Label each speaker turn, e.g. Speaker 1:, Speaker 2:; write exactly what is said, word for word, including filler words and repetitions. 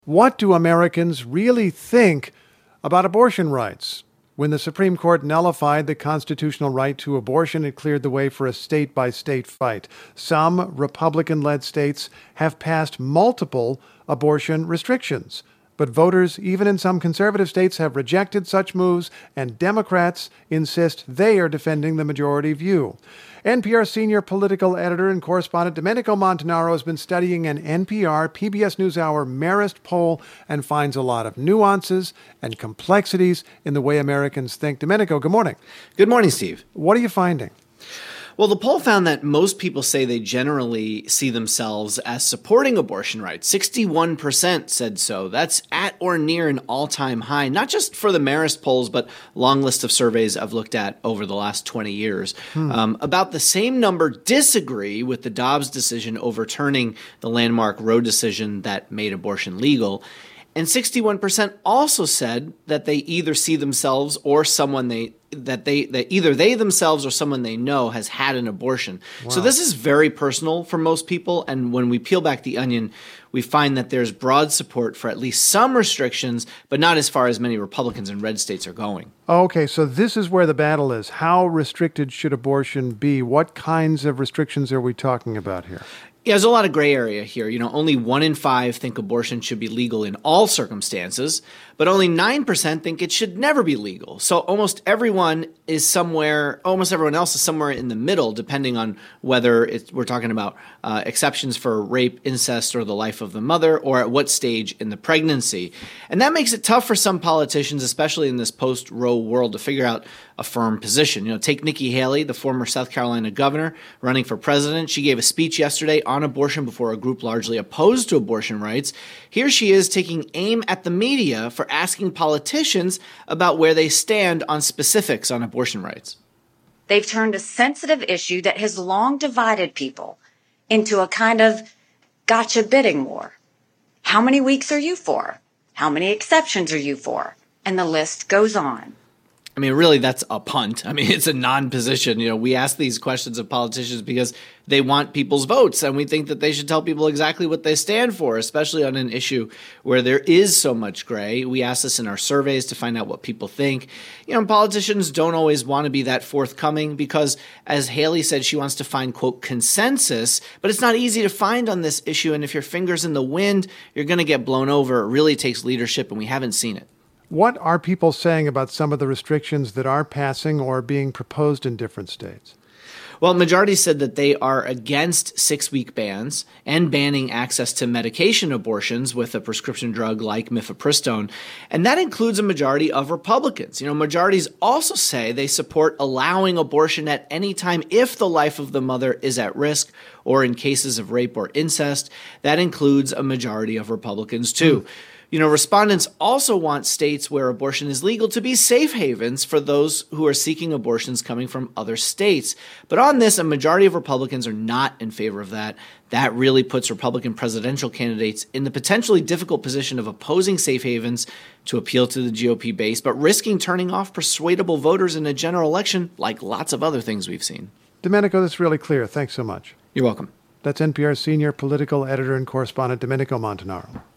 Speaker 1: What do Americans really think about abortion rights? When the Supreme Court nullified the constitutional right to abortion, it cleared the way for a state-by-state fight. Some Republican-led states have passed multiple abortion restrictions. But voters, even in some conservative states, have rejected such moves, and Democrats insist they are defending the majority view. N P R senior political editor and correspondent Domenico Montanaro has been studying an N P R P B S NewsHour Marist poll and finds a lot of nuances and complexities in the way Americans think. Domenico, good morning.
Speaker 2: Good morning, Steve.
Speaker 1: What are you finding?
Speaker 2: Well, the poll found that most people say they generally see themselves as supporting abortion rights. sixty-one percent said so. That's at or near an all-time high, not just for the Marist polls, but a long list of surveys I've looked at over the last twenty years. Hmm. Um, about the same number disagree with the Dobbs decision overturning the landmark Roe decision that made abortion legal. And sixty-one percent also said that they either see themselves or someone they that they that either they themselves or someone they know has had an abortion. Wow. So this is very personal for most people, and when we peel back the onion, we find that there's broad support for at least some restrictions, but not as far as many Republicans in red states are going.
Speaker 1: Okay, so this is where the battle is. How restricted should abortion be? What kinds of restrictions are we talking about here?
Speaker 2: Yeah, there's a lot of gray area here. You know, only one in five think abortion should be legal in all circumstances, but only nine percent think it should never be legal. So almost everyone is somewhere, almost everyone else is somewhere in the middle, depending on whether it's, we're talking about uh, exceptions for rape, incest, or the life of the mother, or at what stage in the pregnancy. And that makes it tough for some politicians, especially in this post-Roe world, to figure out a firm position. You know, take Nikki Haley, the former South Carolina governor, running for president. She gave a speech yesterday on abortion before a group largely opposed to abortion rights. Here she is taking aim at the media for asking politicians about where they stand on specifics on abortion rights.
Speaker 3: They've turned a sensitive issue that has long divided people into a kind of gotcha bidding war. How many weeks are you for? How many exceptions are you for? And the list goes on.
Speaker 2: I mean, really, that's a punt. I mean, it's a non-position. You know, we ask these questions of politicians because they want people's votes, and we think that they should tell people exactly what they stand for, especially on an issue where there is so much gray. We ask this in our surveys to find out what people think. You know, politicians don't always want to be that forthcoming because, as Haley said, she wants to find, quote, consensus, but it's not easy to find on this issue, and if your finger's in the wind, you're going to get blown over. It really takes leadership, and we haven't seen it.
Speaker 1: What are people saying about some of the restrictions that are passing or being proposed in different states?
Speaker 2: Well, majority said that they are against six-week bans and banning access to medication abortions with a prescription drug like mifepristone, and that includes a majority of Republicans. You know, majorities also say they support allowing abortion at any time if the life of the mother is at risk or in cases of rape or incest. That includes a majority of Republicans, too. Mm. You know, respondents also want states where abortion is legal to be safe havens for those who are seeking abortions coming from other states. But on this, a majority of Republicans are not in favor of that. That really puts Republican presidential candidates in the potentially difficult position of opposing safe havens to appeal to the G O P base, but risking turning off persuadable voters in a general election, like lots of other things we've seen.
Speaker 1: Domenico, that's really clear. Thanks so much.
Speaker 2: You're welcome.
Speaker 1: That's N P R senior political editor and correspondent Domenico Montanaro.